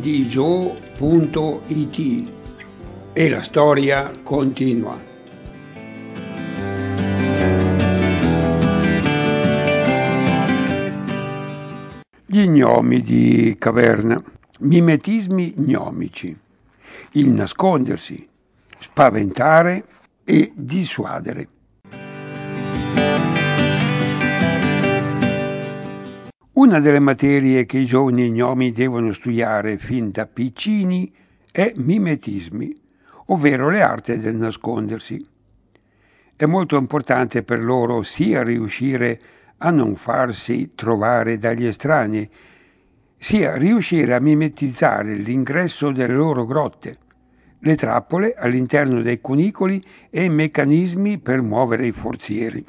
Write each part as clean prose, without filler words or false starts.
gnomi.it e la storia continua. Gli gnomi di caverna, mimetismi gnomici, il nascondersi, spaventare e dissuadere. Una delle materie che i giovani gnomi devono studiare fin da piccini è mimetismi, ovvero le arti del nascondersi. È molto importante per loro sia riuscire a non farsi trovare dagli estranei, sia riuscire a mimetizzare l'ingresso delle loro grotte, le trappole all'interno dei cunicoli e i meccanismi per muovere i forzieri.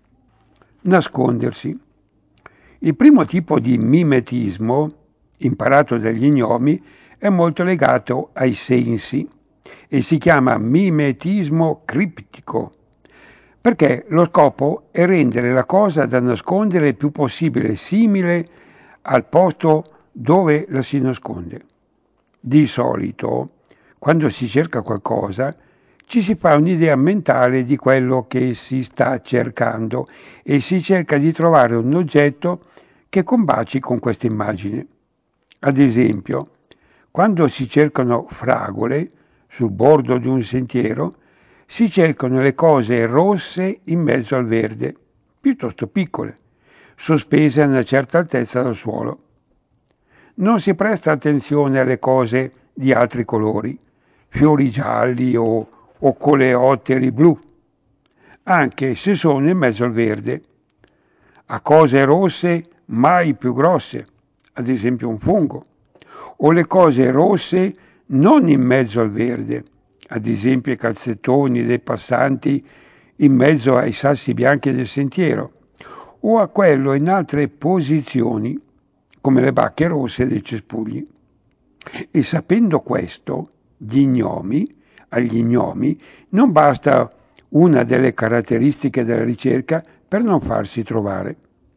Nascondersi. Il primo tipo di mimetismo, imparato dagli gnomi, è molto legato ai sensi e si chiama mimetismo criptico, perché lo scopo è rendere la cosa da nascondere il più possibile simile al posto dove la si nasconde. Di solito, quando si cerca qualcosa, ci si fa un'idea mentale di quello che si sta cercando e si cerca di trovare un oggetto che combaci con questa immagine. Ad esempio, quando si cercano fragole sul bordo di un sentiero, si cercano le cose rosse in mezzo al verde, piuttosto piccole, sospese a una certa altezza dal suolo. Non si presta attenzione alle cose di altri colori, fiori gialli o coleotteri blu, anche se sono in mezzo al verde. A cose rosse mai più grosse, ad esempio un fungo, o le cose rosse non in mezzo al verde, ad esempio i calzettoni dei passanti in mezzo ai sassi bianchi del sentiero, o a quello in altre posizioni, come le bacche rosse dei cespugli. E sapendo questo, agli gnomi non basta una delle caratteristiche della ricerca per non farsi trovare.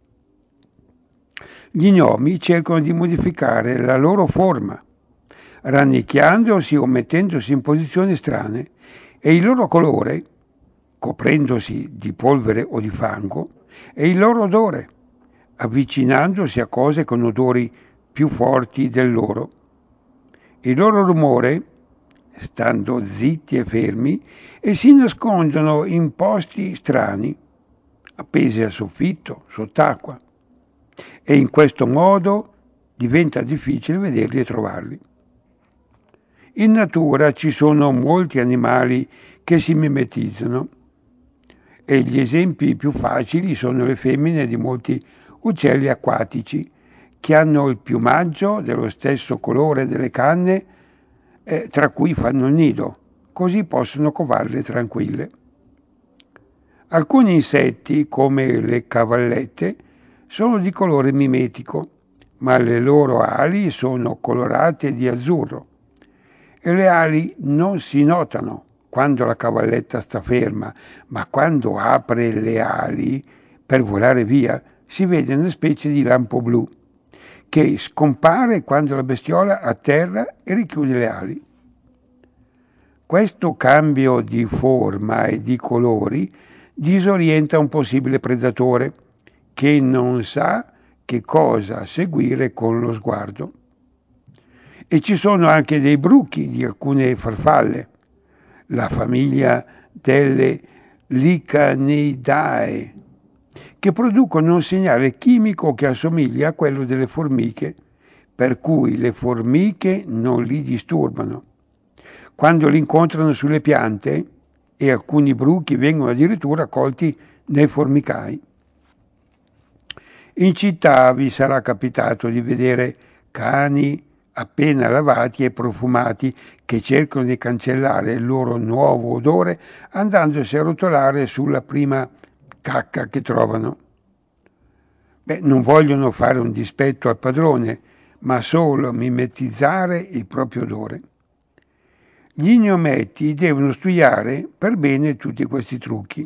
Gli gnomi cercano di modificare la loro forma, rannicchiandosi o mettendosi in posizioni strane, e il loro colore, coprendosi di polvere o di fango, e il loro odore, avvicinandosi a cose con odori più forti del loro. Il loro rumore, stando zitti e fermi, e si nascondono in posti strani, appesi al soffitto, sott'acqua, e in questo modo diventa difficile vederli e trovarli. In natura ci sono molti animali che si mimetizzano e gli esempi più facili sono le femmine di molti uccelli acquatici che hanno il piumaggio dello stesso colore delle canne tra cui fanno il nido, così possono covarle tranquille. Alcuni insetti, come le cavallette, sono di colore mimetico, ma le loro ali sono colorate di azzurro e le ali non si notano quando la cavalletta sta ferma, ma quando apre le ali per volare via si vede una specie di lampo blu che scompare quando la bestiola atterra e richiude le ali. Questo cambio di forma e di colori disorienta un possibile predatore che non sa che cosa seguire con lo sguardo. E ci sono anche dei bruchi di alcune farfalle, la famiglia delle Licanidae, che producono un segnale chimico che assomiglia a quello delle formiche, per cui le formiche non li disturbano. Quando li incontrano sulle piante, e alcuni bruchi vengono addirittura colti nei formicai. In città vi sarà capitato di vedere cani appena lavati e profumati che cercano di cancellare il loro nuovo odore andandosi a rotolare sulla prima cacca che trovano. Non vogliono fare un dispetto al padrone, ma solo mimetizzare il proprio odore. Gli gnometti devono studiare per bene tutti questi trucchi.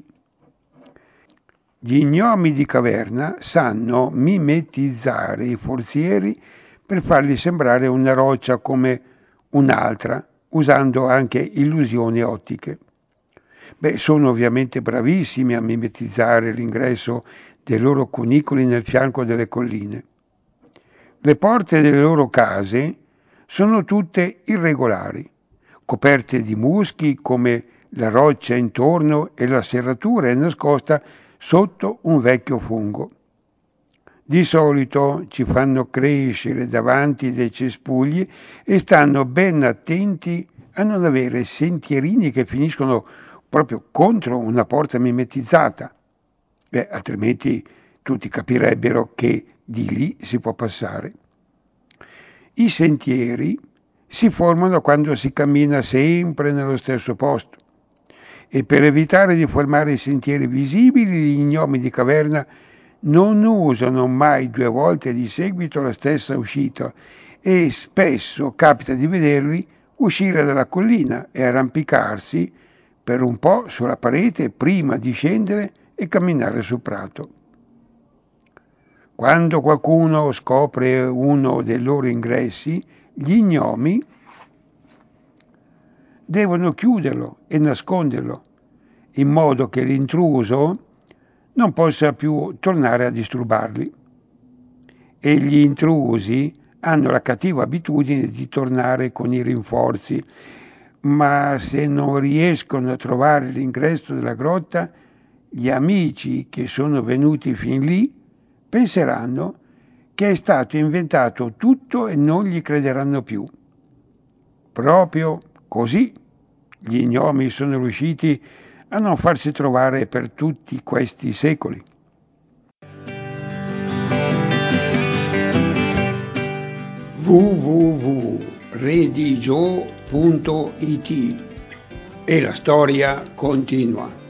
Gli gnomi di caverna sanno mimetizzare i forzieri per farli sembrare una roccia come un'altra, usando anche illusioni ottiche. Sono ovviamente bravissimi a mimetizzare l'ingresso dei loro cunicoli nel fianco delle colline. Le porte delle loro case sono tutte irregolari, coperte di muschi come la roccia intorno e la serratura è nascosta sotto un vecchio fungo. Di solito ci fanno crescere davanti dei cespugli e stanno ben attenti a non avere sentierini che finiscono proprio contro una porta mimetizzata. Altrimenti tutti capirebbero che di lì si può passare. I sentieri si formano quando si cammina sempre nello stesso posto e per evitare di formare i sentieri visibili gli gnomi di caverna non usano mai 2 volte di seguito la stessa uscita e spesso capita di vederli uscire dalla collina e arrampicarsi per un po' sulla parete prima di scendere e camminare sul prato. Quando qualcuno scopre uno dei loro ingressi, gli gnomi devono chiuderlo e nasconderlo, in modo che l'intruso non possa più tornare a disturbarli. E gli intrusi hanno la cattiva abitudine di tornare con i rinforzi, ma se non riescono a trovare l'ingresso della grotta, gli amici che sono venuti fin lì penseranno che è stato inventato tutto e non gli crederanno più. Proprio così gli gnomi sono riusciti a non farsi trovare per tutti questi secoli. www.redigio.it e la storia continua.